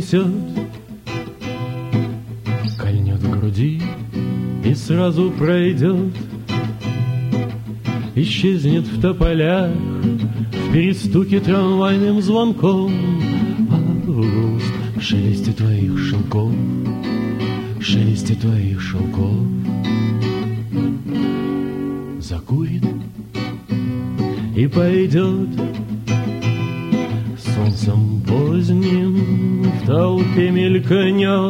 пронесет, кольнет в груди и сразу пройдет, исчезнет в тополях, в перестуке трамвайным звонком. Август в шелесте твоих шелков, в шелесте твоих шелков. Закурит и пойдет солнцем поздним в толпе мелькнет,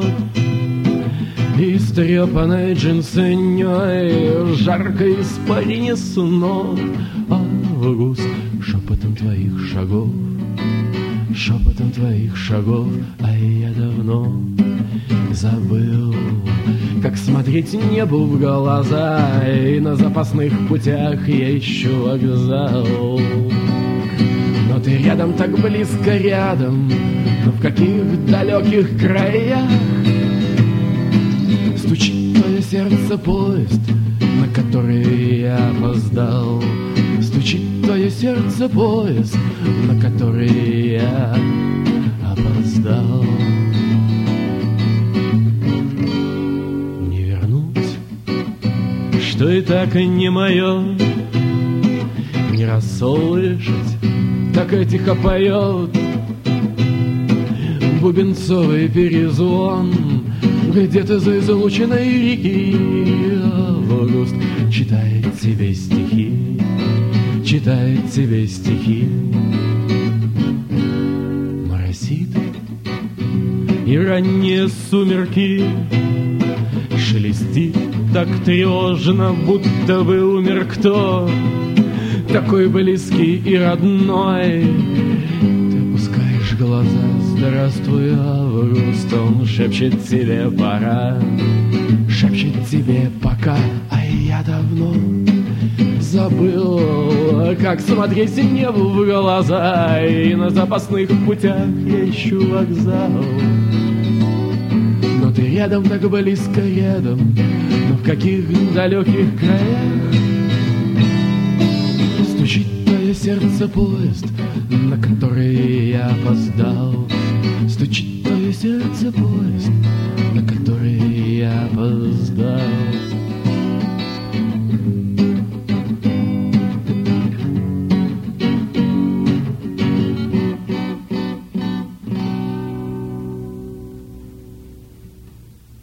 истрепанной джинсыней в жаркой испарине снов. Август шепотом твоих шагов, шепотом твоих шагов. А я давно забыл, как смотреть небу в глаза, и на запасных путях я ищу вокзал. Но ты рядом, так близко рядом, но в каких далеких краях стучит твое сердце поезд, на который я опоздал. Стучит твое сердце поезд, на который я опоздал. Не вернуть, что и так не мое, не расслышать, так и тихо поет бубенцовый перезвон где-то за излученной реки. Август читает тебе стихи, читает тебе стихи. Моросит и ранние сумерки, шелестит так тревожно, будто бы умер кто такой близкий и родной. Ты опускаешь глаза, здравствуй, Август. Он шепчет тебе пора, шепчет тебе пока. А я давно забыл, как смотреть небу в глаза, и на запасных путях я ищу вокзал. Но ты рядом, так близко рядом, но в каких далеких краях стучит твое сердце поезд, на который я опоздал. Стучит твое сердце поезд, на который я опоздал.